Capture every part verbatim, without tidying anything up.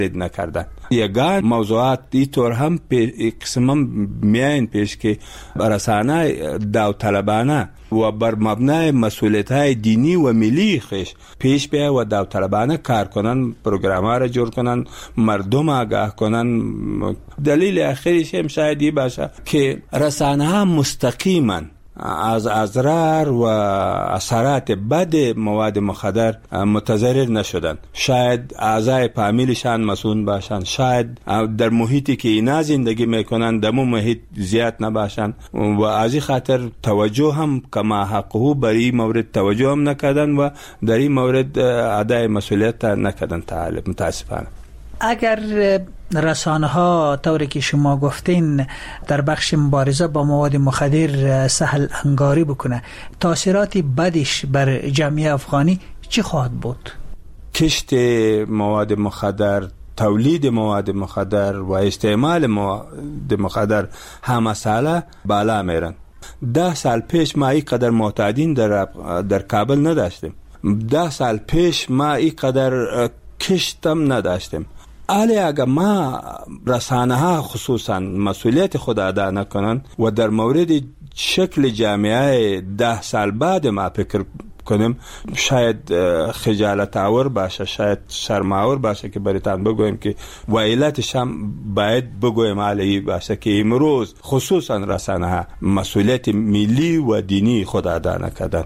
نکردن. یگان موضوعات اینطور هم قسم میاین پیش که رسانه داوطلبانه و بر مبنای مسئولیت‌های دینی و ملی خیش پیش بیا و داوطلبانه کار کنن، پروگرام‌ها را جور کنن، مردم آگاه کنن. دلیل آخریش هم شاید باشه که رسانه‌ها مستقیما از اضرار و اثرات بد مواد مخدر متضرر نشدن. شاید اعضای فامیلشان مسئول باشن، شاید در محیطی که اینا زندگی میکنن دمو محیط زیاد نباشن و از این خاطر توجه هم کما حقه برای مورد توجه هم نکردن و در این مورد ادای مسئولیت نکردن. تعالی متاسفانه. اگر رسانه ها طوری که شما گفتین در بخش مبارزه با مواد مخدر سهل انگاری بکنه، تاثیرات بدش بر جامعه افغانی چی خواهد بود؟ کشت مواد مخدر، تولید مواد مخدر و استعمال مواد مخدر همه ساله بالا میرن. ده سال پیش ما این قدر معتادین در در کابل نداشتیم. ده سال پیش ما این قدر کشتم نداشتیم. حالی اگر ما رسانه ها خصوصا مسئولیت خود ادا نکنن و در مورد شکل جامعه ده سال بعد ما فکر کنیم، شاید خجالت آور باشه، شاید شرم آور باشه که برایتان بگویم که ویلاتش هم باید بگویم علی باشه که امروز خصوصا رسانه ها مسئولیت ملی و دینی خود ادا نکردن.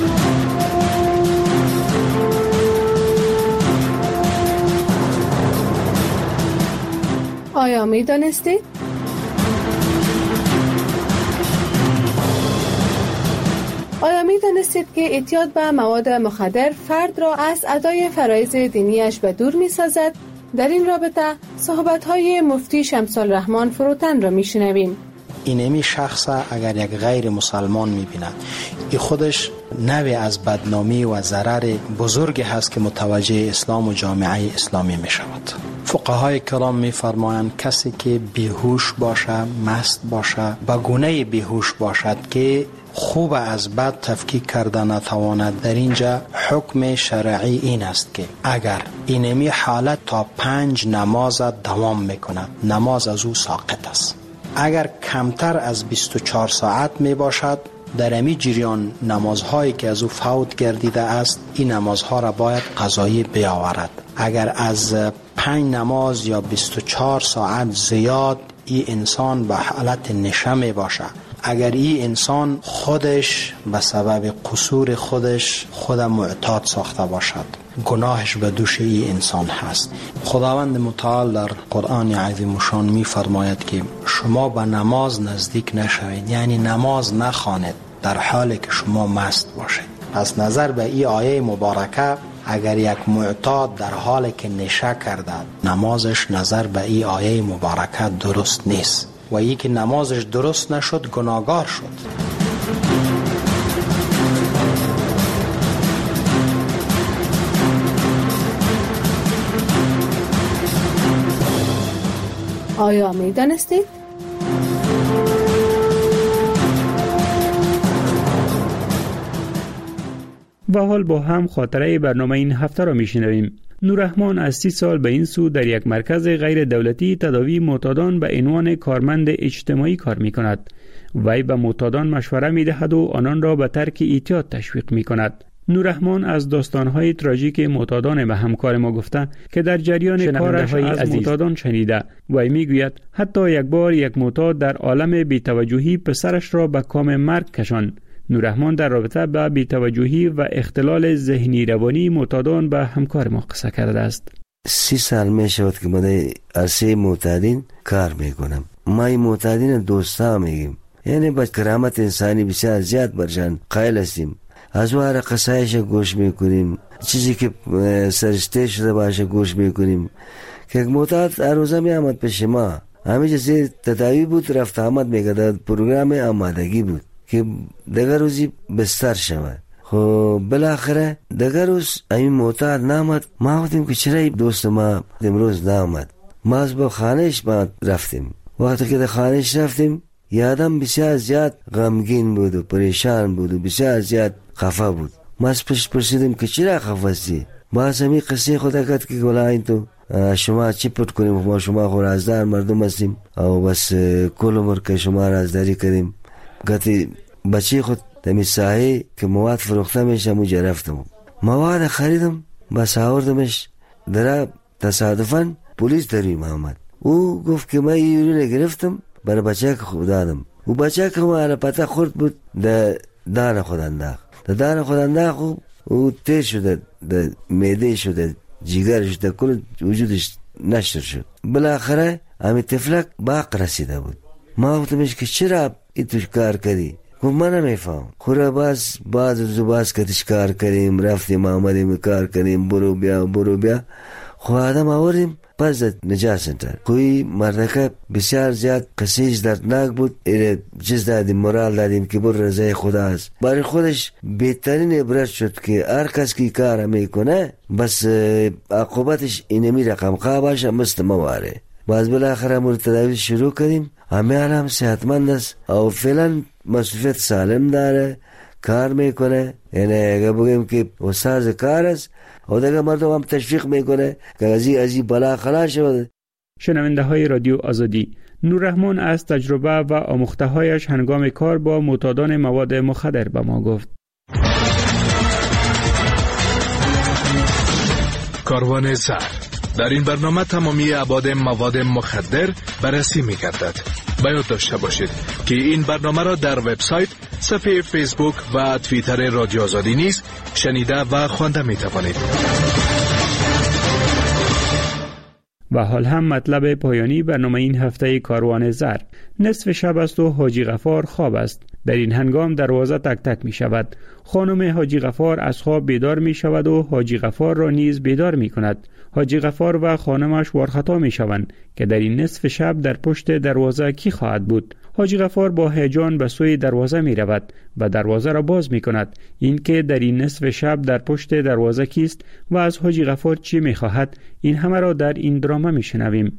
آیا می دانستید؟ آیا می دانستید که اعتیاد به مواد مخدر فرد را از ادای فرایض دینیش به دور می سازد؟ در این رابطه صحبت‌های مفتی شمس الرحمن فروتن را می شنویم. اینمی شخص اگر یک غیر مسلمان میبیند، این خودش نوعی از بدنامی و ضرر بزرگی هست که متوجه اسلام و جامعه اسلامی می شود. فقهای کرام می فرمایند کسی که بیهوش باشه، مست باشه، به گونه بیهوش باشد که خوب از بد تفکیک کرده نتواند، در اینجا حکم شرعی این است که اگر اینمی حالت تا پنج نماز دوام میکند، نماز از او ساقط است. اگر کمتر از بیست و چهار ساعت می باشد، در امی جریان نمازهایی که از او فوت گردیده است، این نمازها را باید قضایی بیاورد. اگر از پنج نماز یا بیست و چهار ساعت زیاد این انسان به حالت نشه می باشد، اگر این انسان خودش به سبب قصور خودش خود معتاد ساخته باشد، گناهش به دوش این انسان هست. خداوند متعال در قرآن عظیم شان می فرماید که شما به نماز نزدیک نشوید، یعنی نماز نخوانید در حالی که شما مست باشید. پس نظر به این آیه مبارکه، اگر یک معتاد در حالی که نشه کرده نمازش نظر به این آیه مبارکه درست نیست و ای که نمازش درست نشد گناهگار شد. آیا می دانستید؟ و حال با هم خاطره برنامه این هفته را می شنویم. نوررحمان از سی سال به این سو در یک مرکز غیر دولتی تداوی معتادان به عنوان کارمند اجتماعی کار می کند. وی به معتادان مشوره می دهد و آنان را به ترک اعتیاد تشویق می کند. نوررحمان از داستانهای تراژیک معتادان به همکار ما گفته که در جریان کارش از معتادان شنیده. وی می گوید حتی یک بار یک معتاد در عالم بی‌توجهی پسرش را به کام مرگ کشاند. نوررحمان در رابطه با بی‌توجهی و اختلال ذهنی روانی معتادان به همکار ما قصه کرده است. سی سال می شود که من عرصه معتادین کار می کنم. ما این معتادین دوستا میگیم، یعنی با کرامت انسانی بسیار زیاد برشان قائل هستیم. از واره قصایش گوش میکنیم، چیزی که سرشته شده باشه گوش میکنیم. که یک معتاد هر روزه می آمد پیش ما، همه چیزی تداوی بود، رفت آمد میکرد، پروگرام آمادگی بود که دیگر روزی بستر شود. خب بالاخره دیگر روز این معتاد نامد. ما گفتیم که چرا دوست ما امروز نامد؟ ما از با خانهش بعد رفتیم. وقتی که در خانهش رفتیم یادم بسیار زیاد غمگین بود و پریشان بود و بسیار زیاد خفه بود. ما از پش پرسیدیم که چرا خفه هستی؟ باز همی قصه خدا کرد که گلاه این تو شما چی پت کنیم؟ ما شما خو رازدار مردم هستیم او بس کل عمر که شما رازداری کردیم. گاتی بچه خود تمی ساحه که مواد فروخته میشه موجه رفتم مواد خریدم بس آوردمش در تصادفاً پلیس داری محمد او گفت که من یوری گرفتم برای بچه که خود دادم و بچه که ما پتا خورد بود در دان خود انداخت در دان خود انداخت او تیر شده در میده شده جیگر شده کل وجودش نشر شد. بالاخره همی تفلک باق رسیده بود. ما گفتمش که چرا ایتوش کار کردی؟ گفت من نمیفهم. خوره باز باز زباز کتش کار کردیم رفتیم آمدیم کار کردیم برو بیا برو بیا خو آدم آوردیم پس نجات سنتر. کوئی مردکه بسیار زیاد قصیش دردناک بود. ایره چیز دادیم مرال دادیم که بر رضای خدا است. برای خودش بهترین عبرت شد که هر کس کی کار میکنه بس عاقبتش اینمی رقم خواه باشه مثل مواره. باز بالاخره مورد تداوی شروع کردیم. همه هم صحتمند است او فعلا مسئولیت سالم داره کار میکنه. یعنی اگه بگیم که استاد کار است او دیگه مردم هم تشویق میکنه که ازی ازی بلا خلاص شود. شنونده های رادیو آزادی، نوررحمان از تجربه و آموخته هایش هنگام کار با معتادان مواد مخدر به ما گفت. کاروان زر در این برنامه تمامی ابعاد مواد مخدر بررسی می‌گردد. باید داشته باشید که این برنامه را در وبسایت، صفحه فیسبوک و توییتر رادیو آزادی نیز شنیده و خوانده می‌توانید. و حال هم مطلب پایانی برنامه این هفته کاروان زر. نصف شب است و حاجی غفار خواب است. در این هنگام دروازه تک تک می شود. خانم حاجی غفار از خواب بیدار می شود و حاجی غفار را نیز بیدار می کند. حاجی غفار و خانمش وارخطا می شوند که در این نصف شب در پشت دروازه کی خواهد بود. حاجی غفار با هیجان به سوی دروازه می رود و دروازه را باز می کند. این که در این نصف شب در پشت دروازه کیست و از حاجی غفار چی می خواهد، این همه را در این دراما می شنویم.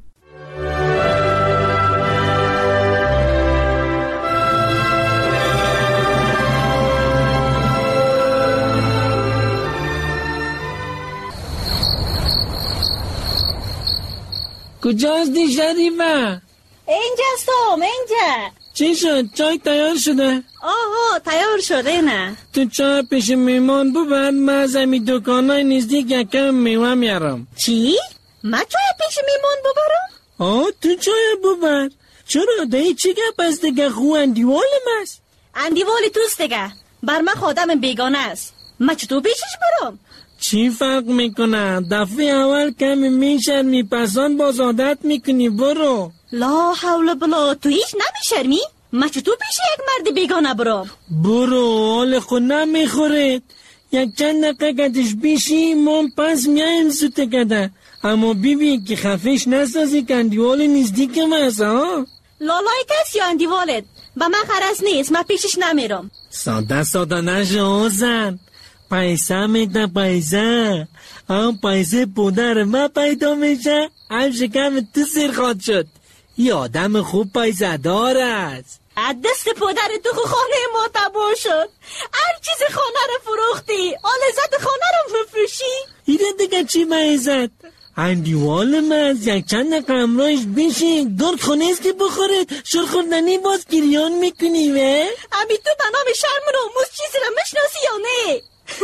کجاستی شریفه؟ اینجاست هم اینجا. چی شد؟ چای تیار شده؟ آها تیار شده نه. تو چای پیش میمان ببر، من از امی دکانای نزدیک یکم میوه میارم. چی؟ من چای پیش میمان ببرم؟ آه تو چای ببر. چرا دایی چی گپ است دیگه؟ خو اندیوالم است. اندیوالی توست دیگه، بر من خودم بیگانه است. من چطور پیشش برم؟ چی فرق میکنه؟ دفعه اول کمی میشرمی پسان باز عادت میکنی. برو. لا حول بلا، تو هیچ نمیشرمی؟ من چطور پیش یک مرد بیگانه برم؟ برو، حال خود نمیخورید. یک چند دقیقه کدش بیشی من پس میایم سوته کده. اما بیبی که خفش نسازی که اندیوال نزدیکم هست ها؟ لالای کسی اندیوالت با من خرس نیست، من پیشش نمیرم. ساده ساده نشو زن. پیسه میده پیسه. هم پیسه پودر ما پیدا میشه، هم شکم تو سیر خواد شد. یه آدم خوب پیسه دار است. از دست پودر تو خانه ما تباه شد. هر چیز خانه رو فروختی، آل عزت خانه رو بفروشی. ایره دیگه چی معیزت؟ اندیوال مز یک چند قمرایش بیشی دور خونه است که بخورید. شر خوردنی باز گریان میکنی وه؟ امی تو به نام شرم ناموس چیزی رو مشناسی یا نه؟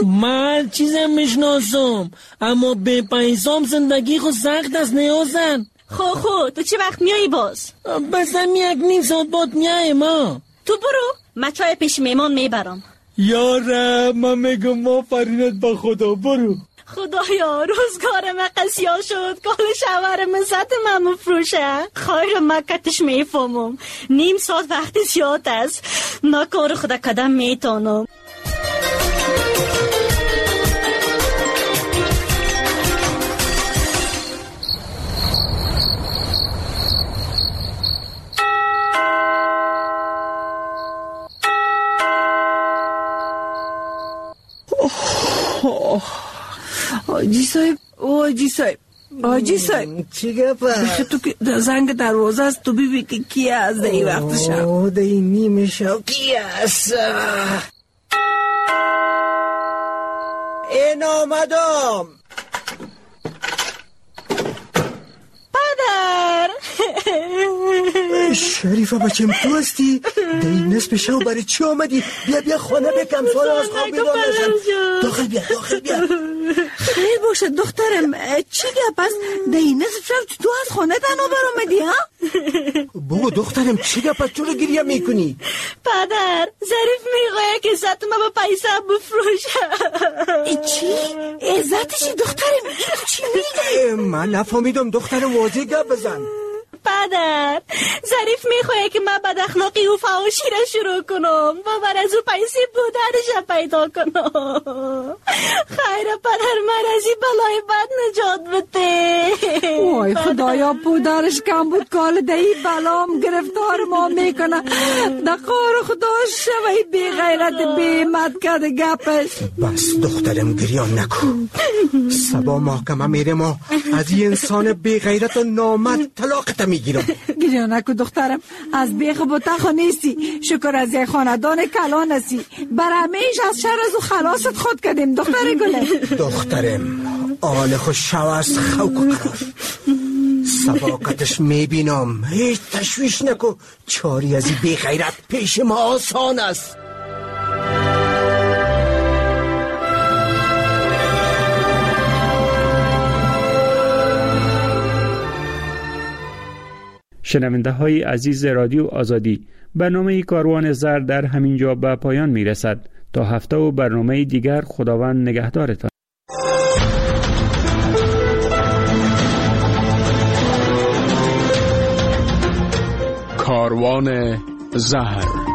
من چیزم میشناسم، اما به پیسام زندگی خود سخت است نیازن. خو خو تو چه وقت میایی باز؟ بس هم یک نیم ساعت باد میایی ما. تو برو، من چای پیش میمان میبرم. یاره من میگم ما فرینت با خدا. برو. خدایا روزگار من قسیا شد، کال شوهر من ست من مفروشه. خیر مکتش میفهمم، نیم ساعت وقت زیاد است، من کار خدا کدم میتانم. آجی صاحب، او آجی صاحب، آجی صاحب چی گفت؟ تو که زنگ دروازه است، تو بیبی که کی است در این وقت شب؟ اوه در این نیمه شب کی است؟ این آمدم. شریفه بچم تو هستی؟ در این نصف شو برای چی آمدی؟ بیا بیا خانه بکم سالا از خواب بیدار نشم. داخل بیا داخل بیا. خیر باشه دخترم، چی گپ است؟ در این نصف شو تو از خانه تنها برآمدی ها؟ بابا دخترم چی گپ است؟ چرا گریه میکنی؟ پدر ظریف میگه که عزت ما به پیسه بفروشه. چی؟ عزتشی دخترم چی میگه؟ من نفهمیدم دخترم واضح گپ بزن. پدر ظریف میخواه که من بد اخلاقی و فحاشی را شروع کنم و بر از او پیسه بودرش پیدا کنم. خیر پدر من از این بلای بد نجات بده. وای خدایا پودرش کم بود کال دهی بلام گرفتار ما میکنه. دقار خدا شوی بی غیرت بی مد کرده گپش. بس دخترم گریان نکو. سبا محکمه میره ما از این انسان بی غیرت و نامرد طلاقت میگیرم. گریان نکو دخترم، از بیخ بطخ نیستی، شکر از یک خاندان کلان هستی. بر همیش از شر از او خلاصت خود کردیم دختر گله. دخترم آل خوش شو از خوک و قرار. سباقتش میبینم، هیچ تشویش نکو. چاری از این بی غیرت پیش ما آسان است. شنونده های عزیز رادیو آزادی، برنامه کاروان زرد در همین جا به پایان می رسد. تا هفته و برنامه دیگر خداوند نگهدارتان. کاروان زهر